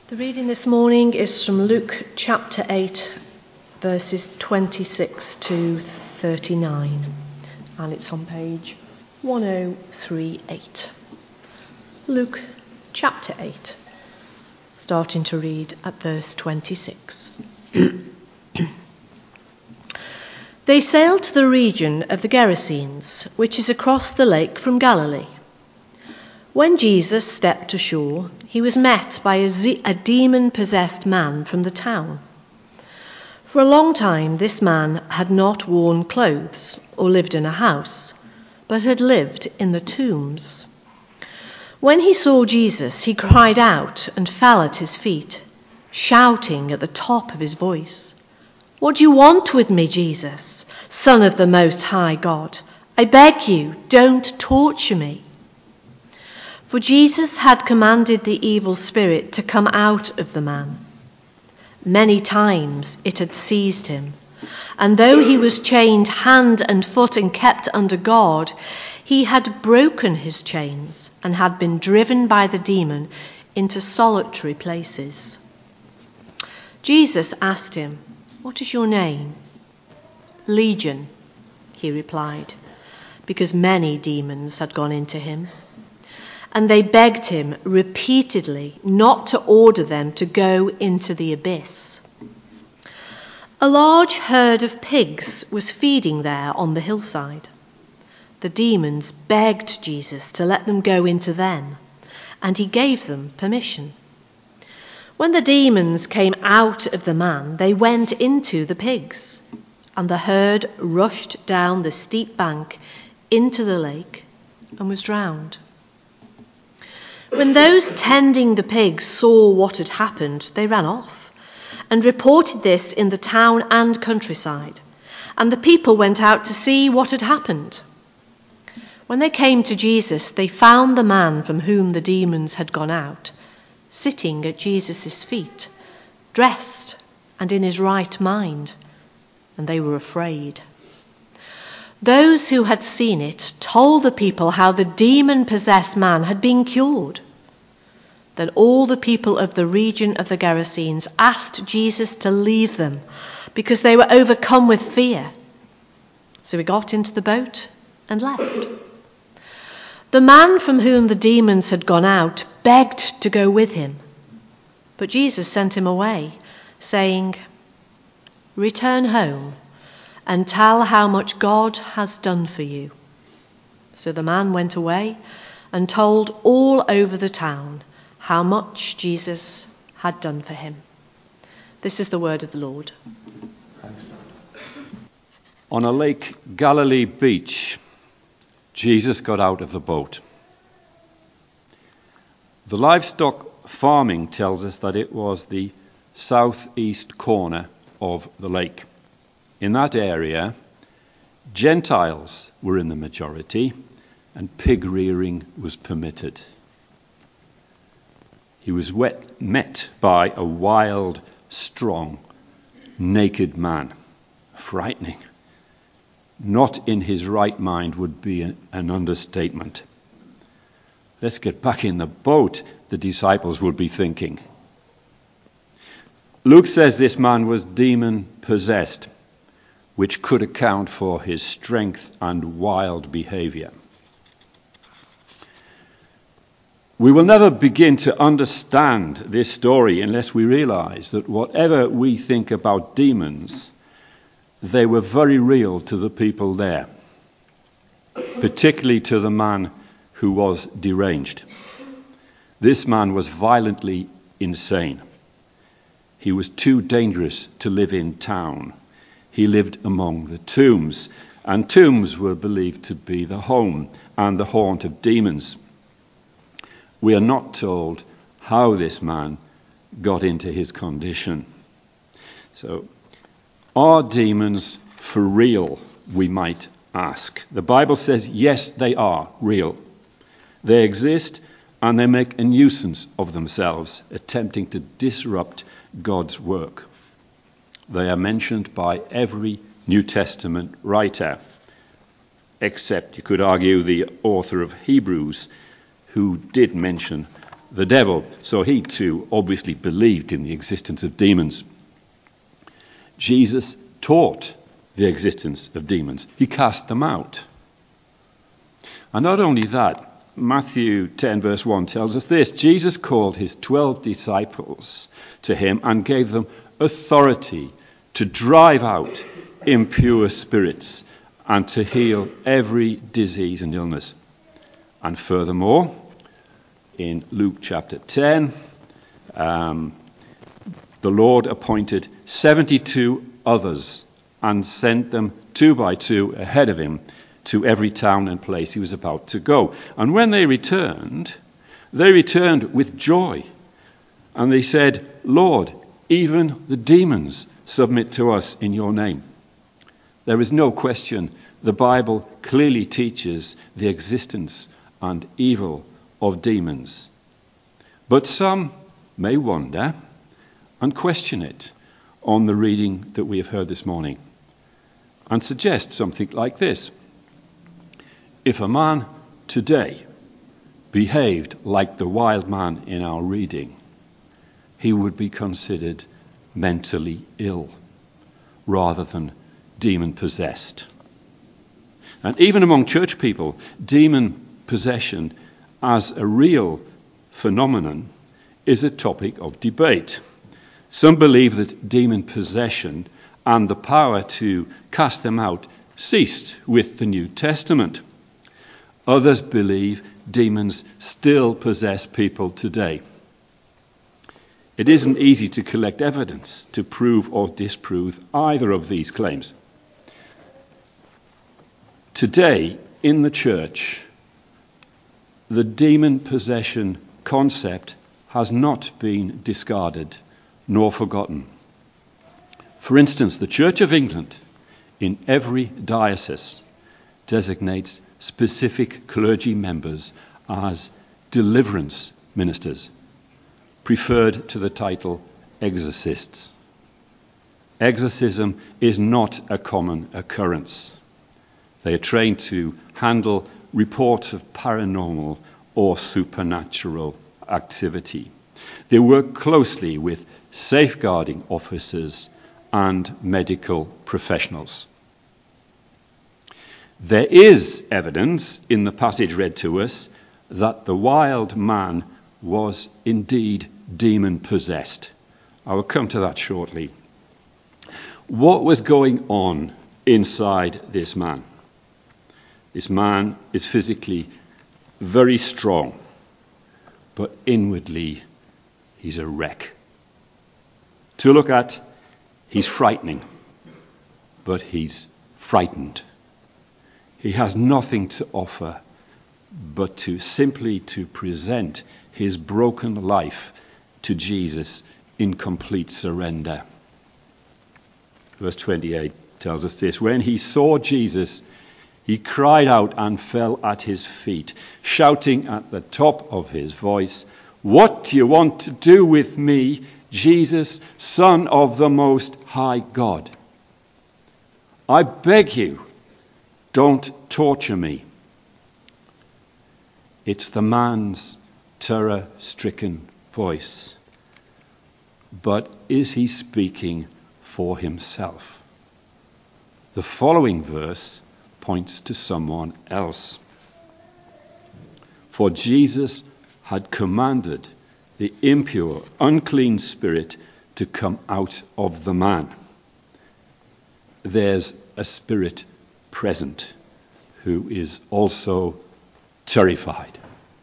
The reading this morning is from Luke chapter 8, verses 26 to 39, and it's on page 1038. Luke chapter 8, starting to read at verse 26. They sailed to the region of the Gerasenes, which is across the lake from Galilee. When Jesus stepped ashore, he was met by a demon-possessed man from the town. For a long time, this man had not worn clothes or lived in a house, but had lived in the tombs. When he saw Jesus, he cried out and fell at his feet, shouting at the top of his voice, "What do you want with me, Jesus, Son of the Most High God? I beg you, don't torture me." For Jesus had commanded the evil spirit to come out of the man. Many times it had seized him, and though he was chained hand and foot and kept under guard, he had broken his chains and had been driven by the demon into solitary places. Jesus asked him, "What is your name?" "Legion," he replied, because many demons had gone into him. And they begged him repeatedly not to order them to go into the abyss. A large herd of pigs was feeding there on the hillside. The demons begged Jesus to let them go into them, and he gave them permission. When the demons came out of the man, they went into the pigs, and the herd rushed down the steep bank into the lake and was drowned. When those tending the pigs saw what had happened, they ran off and reported this in the town and countryside, and the people went out to see what had happened. When they came to Jesus, they found the man from whom the demons had gone out, sitting at Jesus' feet, dressed and in his right mind, and they were afraid. Those who had seen it told the people how the demon-possessed man had been cured. Then all the people of the region of the Gerasenes asked Jesus to leave them because they were overcome with fear. So he got into the boat and left. The man from whom the demons had gone out begged to go with him, but Jesus sent him away, saying, "Return home and tell how much God has done for you." So the man went away and told all over the town how much Jesus had done for him. This is the word of the Lord. On a Lake Galilee beach, Jesus got out of the boat. The livestock farming tells us that it was the southeast corner of the lake. In that area, Gentiles were in the majority, and pig rearing was permitted. He was met by a wild, strong, naked man. Frightening. Not in his right mind would be an understatement. Let's get back in the boat, the disciples would be thinking. Luke says this man was demon-possessed, which could account for his strength and wild behavior. We will never begin to understand this story unless we realize that whatever we think about demons, they were very real to the people there, particularly to the man who was deranged. This man was violently insane. He was too dangerous to live in town. He lived among the tombs, and tombs were believed to be the home and the haunt of demons. We are not told how this man got into his condition. So, are demons for real, we might ask? The Bible says, yes, they are real. They exist, and they make a nuisance of themselves, attempting to disrupt God's work. They are mentioned by every New Testament writer, except, you could argue, the author of Hebrews, who did mention the devil. So he too obviously believed in the existence of demons. Jesus taught the existence of demons. He cast them out. And not only that, Matthew 10 verse 1 tells us this: Jesus called his 12 disciples to him and gave them authority to drive out impure spirits and to heal every disease and illness. And furthermore, in Luke chapter 10, the Lord appointed 72 others and sent them 2 by 2 ahead of him to every town and place he was about to go. And when they returned with joy. And they said, "Lord, even the demons submit to us in your name." There is no question the Bible clearly teaches the existence and evil of demons. But some may wonder and question it on the reading that we have heard this morning and suggest something like this: if a man today behaved like the wild man in our reading, he would be considered mentally ill rather than demon-possessed. And even among church people, demon possession as a real phenomenon is a topic of debate. Some believe that demon possession and the power to cast them out ceased with the New Testament. Others believe demons still possess people today. It isn't easy to collect evidence to prove or disprove either of these claims. Today, in the church, the demon possession concept has not been discarded nor forgotten. For instance, the Church of England, in every diocese, designates specific clergy members as deliverance ministers, preferred to the title exorcists. Exorcism is not a common occurrence. They are trained to handle reports of paranormal or supernatural activity. They work closely with safeguarding officers and medical professionals. There is evidence in the passage read to us that the wild man was indeed demon-possessed. I will come to that shortly. What was going on inside this man? This man is physically very strong, but inwardly he's a wreck. To look at, he's frightening, but he's frightened. He has nothing to offer but to simply to present his broken life to Jesus in complete surrender. Verse 28 tells us this: when he saw Jesus, he cried out and fell at his feet, shouting at the top of his voice, "What do you want to do with me, Jesus, Son of the Most High God? I beg you, don't torture me." It's the man's terror-stricken voice. But is he speaking for himself? The following verse points to someone else. For Jesus had commanded the impure, unclean spirit to come out of the man. There's a spirit present who is also terrified.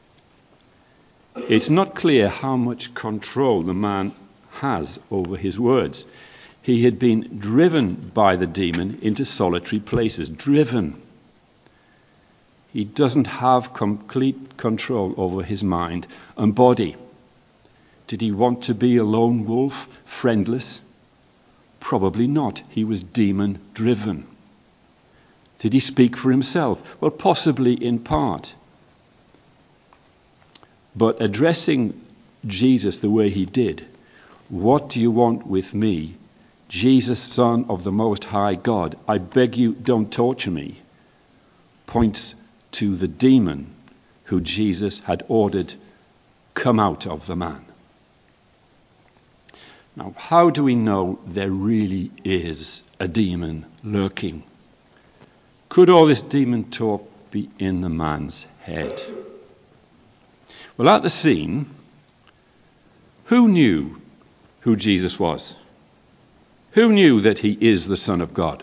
It's not clear how much control the man has over his words. He had been driven by the demon into solitary places. Driven. He doesn't have complete control over his mind and body. Did he want to be a lone wolf, friendless? Probably not. He was demon-driven. Did he speak for himself? Well, possibly in part. But addressing Jesus the way he did, "What do you want with me, Jesus, Son of the Most High God? I beg you, don't torture me," points to the demon who Jesus had ordered come out of the man. Now, how do we know there really is a demon lurking? Could all this demon talk be in the man's head? Well, at the scene, who knew who Jesus was? Who knew that he is the Son of God?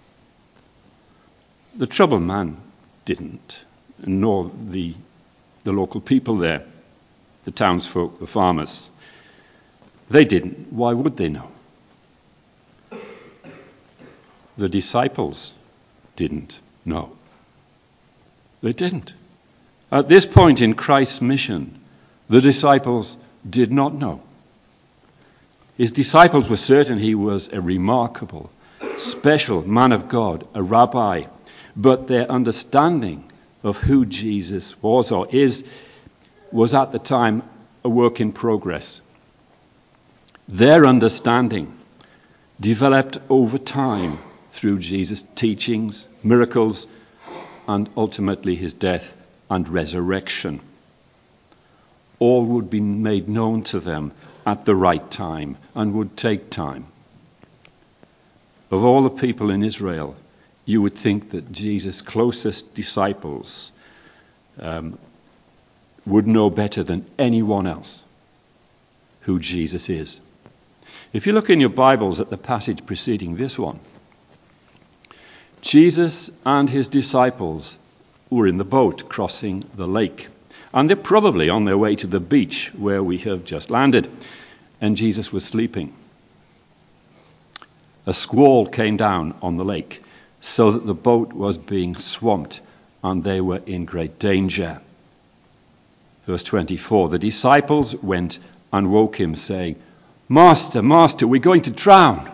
The troubled man didn't, nor the local people there, the townsfolk, the farmers. They didn't. Why would they know? The disciples didn't know. They didn't. At this point in Christ's mission, the disciples did not know. His disciples were certain he was a remarkable, special man of God, a rabbi, but their understanding of who Jesus was or is was at the time a work in progress. Their understanding developed over time through Jesus' teachings, miracles, and ultimately his death and resurrection. All would be made known to them at the right time and would take time. Of all the people in Israel, you would think that Jesus' closest disciples would know better than anyone else who Jesus is. If you look in your Bibles at the passage preceding this one, Jesus and his disciples were in the boat crossing the lake. And they're probably on their way to the beach where we have just landed. And Jesus was sleeping. A squall came down on the lake so that the boat was being swamped and they were in great danger. Verse 24, the disciples went and woke him, saying, Master, Master, we're going to drown.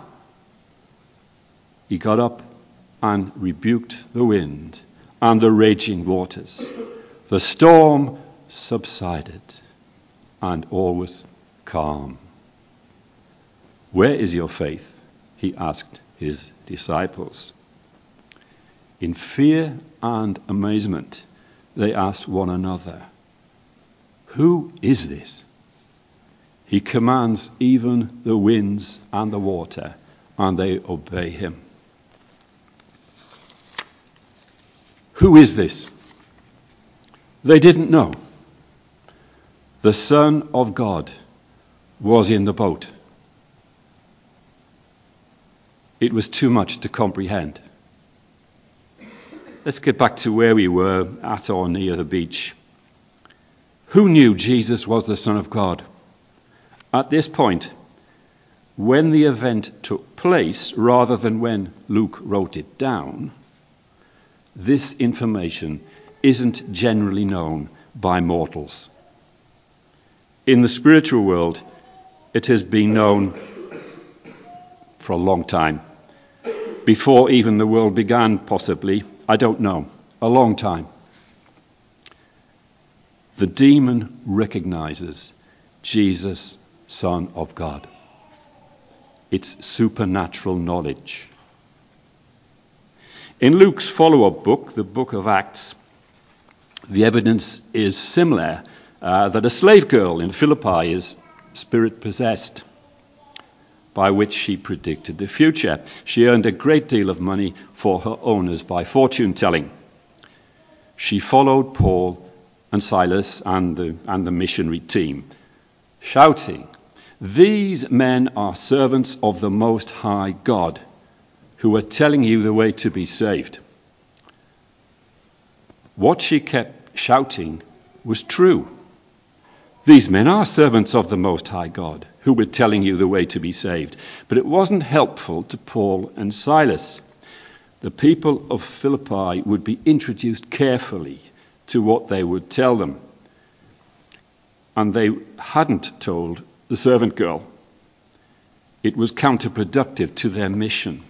He got up and rebuked the wind and the raging waters. The storm subsided and all was calm. Where is your faith? He asked his disciples. In fear and amazement, they asked one another, who is this? He commands even the winds and the water, and they obey him. Who is this? They didn't know. The Son of God was in the boat. It was too much to comprehend. Let's get back to where we were, at or near the beach. Who knew Jesus was the Son of God? At this point, when the event took place, rather than when Luke wrote it down, this information isn't generally known by mortals. In the spiritual world, it has been known for a long time. Before even the world began, possibly. I don't know. A long time. The demon recognizes Jesus, Son of God. It's supernatural knowledge. In Luke's follow-up book, the book of Acts, the evidence is similar, that a slave girl in Philippi is spirit-possessed, by which she predicted the future. She earned a great deal of money for her owners by fortune-telling. She followed Paul and Silas and the missionary team, shouting, "These men are servants of the Most High God, who are telling you the way to be saved." What she kept shouting was true. These men are servants of the Most High God, who were telling you the way to be saved. But it wasn't helpful to Paul and Silas. The people of Philippi would be introduced carefully to what they would tell them. And they hadn't told the servant girl. It was counterproductive to their mission.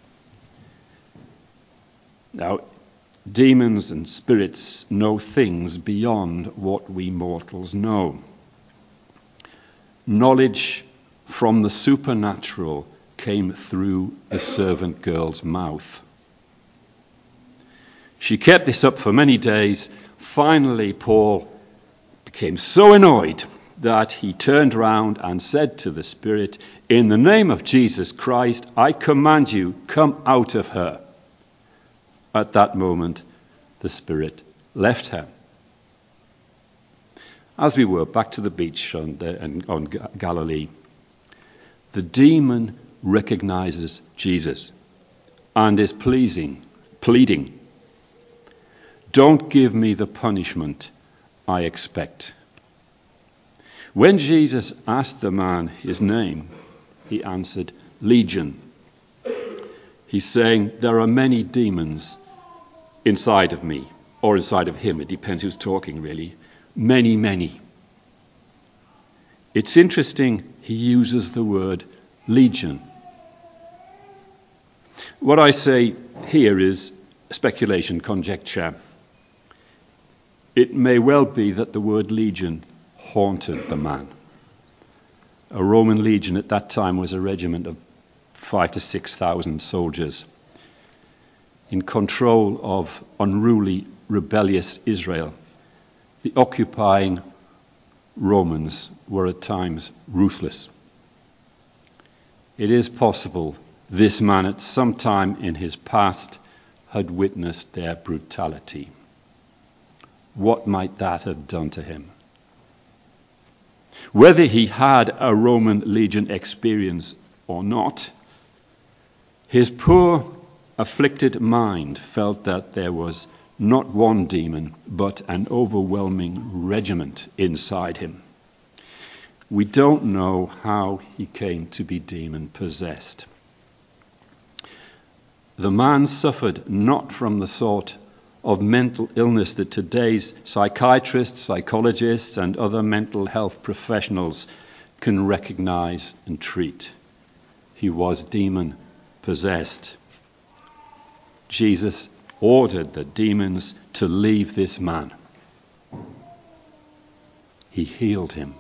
Now, demons and spirits know things beyond what we mortals know. Knowledge from the supernatural came through the servant girl's mouth. She kept this up for many days. Finally, Paul became so annoyed that he turned round and said to the spirit, "In the name of Jesus Christ, I command you, come out of her." At that moment, the spirit left her. As we were back to the beach on Galilee, the demon recognizes Jesus and is pleading, "Don't give me the punishment I expect." When Jesus asked the man his name, he answered, "Legion." He's saying, there are many demons inside of me, or inside of him. It depends who's talking, really. Many, many. It's interesting he uses the word legion. What I say here is speculation, conjecture. It may well be that the word legion haunted the man. A Roman legion at that time was a regiment of 5,000 to 6,000 soldiers in control of unruly, rebellious Israel. The occupying Romans were at times ruthless. It is possible this man at some time in his past had witnessed their brutality. What might that have done to him? Whether he had a Roman legion experience or not, his poor, afflicted mind felt that there was not one demon, but an overwhelming regiment inside him. We don't know how he came to be demon-possessed. The man suffered not from the sort of mental illness that today's psychiatrists, psychologists, and other mental health professionals can recognize and treat. He was demon-possessed. Jesus ordered the demons to leave this man. He healed him.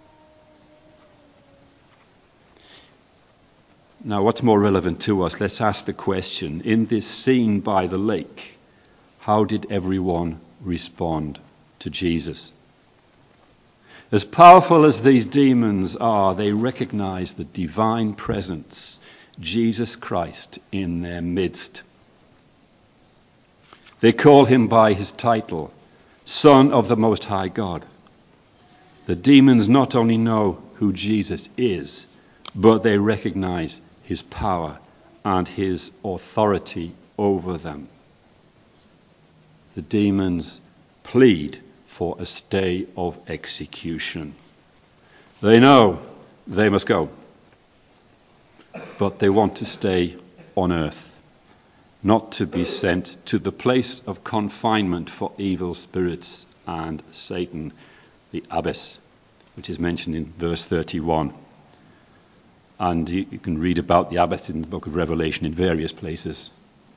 Now, what's more relevant to us? Let's ask the question. In this scene by the lake, how did everyone respond to Jesus? As powerful as these demons are, they recognize the divine presence, Jesus Christ, in their midst. They call him by his title, Son of the Most High God. The demons not only know who Jesus is, but they recognize his power and his authority over them. The demons plead for a stay of execution. They know they must go, but they want to stay on earth, not to be sent to the place of confinement for evil spirits and Satan, the abyss, which is mentioned in verse 31. And you can read about the abyss in the book of Revelation in various places.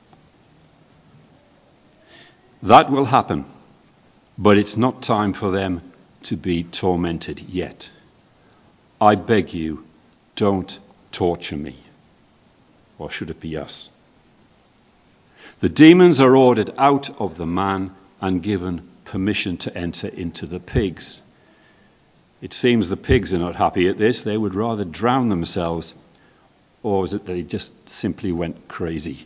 That will happen, but it's not time for them to be tormented yet. I beg you, don't torture me. Or should it be us? The demons are ordered out of the man and given permission to enter into the pigs. It seems the pigs are not happy at this. They would rather drown themselves, or is it they just simply went crazy?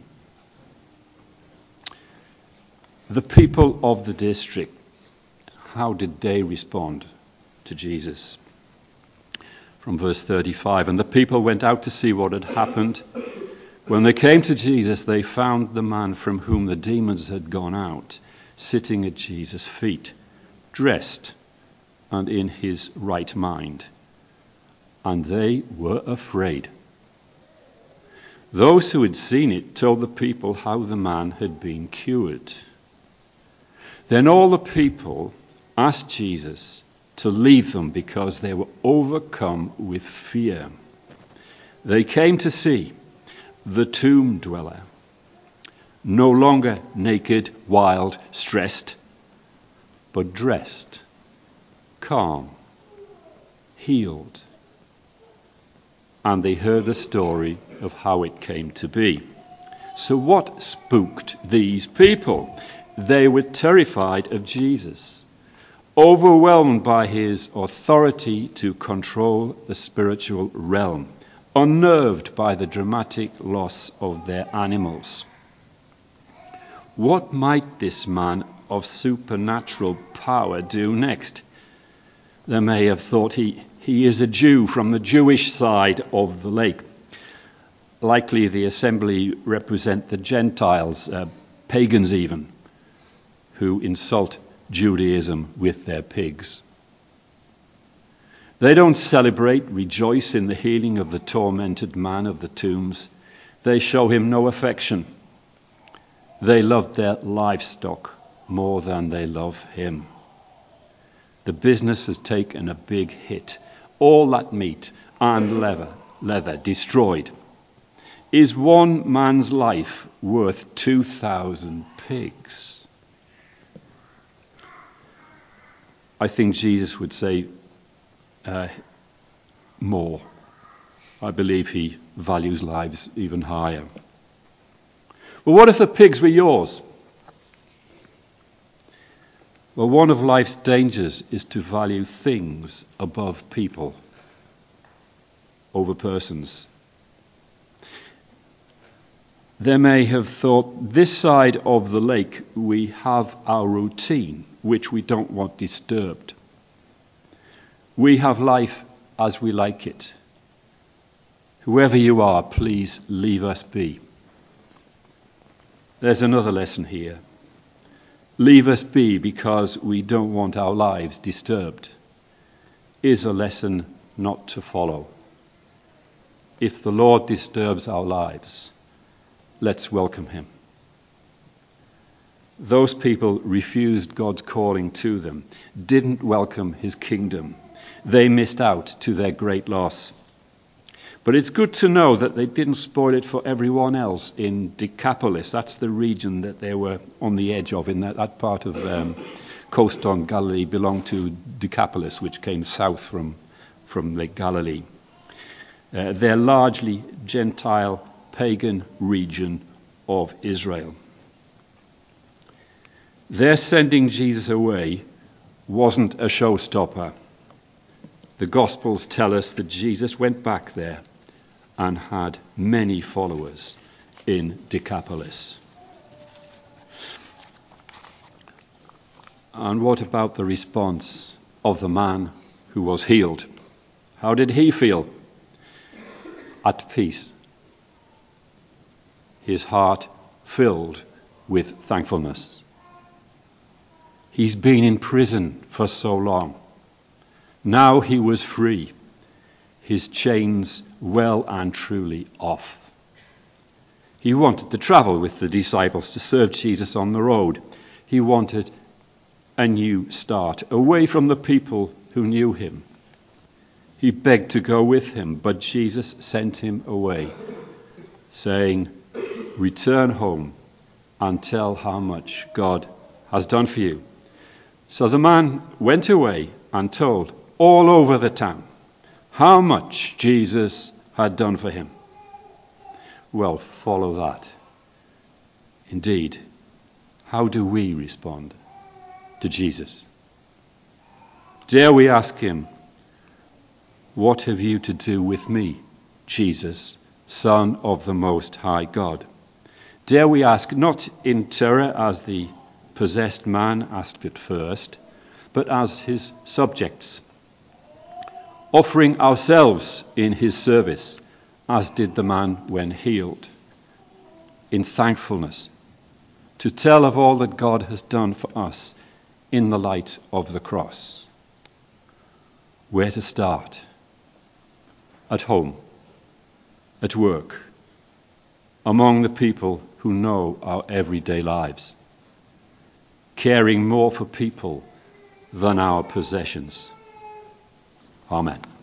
The people of the district, how did they respond to Jesus? From verse 35, and the people went out to see what had happened. When they came to Jesus, they found the man from whom the demons had gone out, sitting at Jesus' feet, dressed and in his right mind. And they were afraid. Those who had seen it told the people how the man had been cured. Then all the people asked Jesus to leave them because they were overcome with fear. They came to see the tomb dweller, no longer naked, wild, stressed, but dressed, calm, healed. And they heard the story of how it came to be. So what spooked these people? They were terrified of Jesus. overwhelmed by his authority to control the spiritual realm, unnerved by the dramatic loss of their animals. What might this man of supernatural power do next? They may have thought he is a Jew from the Jewish side of the lake. Likely the assembly represent the Gentiles, pagans even, who insult Judaism with their pigs. They don't celebrate, rejoice in the healing of the tormented man of the tombs. They show him no affection. They love their livestock more than they love him. The business has taken a big hit. All that meat and leather destroyed. Is one man's life worth 2,000 pigs? I think Jesus would say more. I believe he values lives even higher. Well, what if the pigs were yours? Well, one of life's dangers is to value things above people, over persons. They may have thought, this side of the lake we have our routine, which we don't want disturbed. We have life as we like it. Whoever you are, please leave us be. There's another lesson here. Leave us be because we don't want our lives disturbed is a lesson not to follow. If the Lord disturbs our lives, let's welcome him. Those people refused God's calling to them, didn't welcome his kingdom. They missed out to their great loss. But it's good to know that they didn't spoil it for everyone else in Decapolis. That's the region that they were on the edge of. In that part of coast on Galilee belonged to Decapolis, which came south from Lake Galilee. They're largely Gentile, pagan region of Israel. Their sending Jesus away wasn't a showstopper. The Gospels tell us that Jesus went back there and had many followers in Decapolis. And what about the response of the man who was healed? How did he feel? At peace. His heart filled with thankfulness. He's been in prison for so long. Now he was free. His chains well and truly off. He wanted to travel with the disciples to serve Jesus on the road. He wanted a new start, away from the people who knew him. He begged to go with him, but Jesus sent him away, saying, "Return home and tell how much God has done for you." So the man went away and told all over the town how much Jesus had done for him. Well, follow that. Indeed, how do we respond to Jesus? Dare we ask him, "What have you to do with me, Jesus, Son of the Most High God?" Dare we ask not in terror as the possessed man asked at first, but as his subjects, offering ourselves in his service, as did the man when healed, in thankfulness, to tell of all that God has done for us in the light of the cross. Where to start? At home, at work, among the people who know our everyday lives, caring more for people than our possessions. Amen.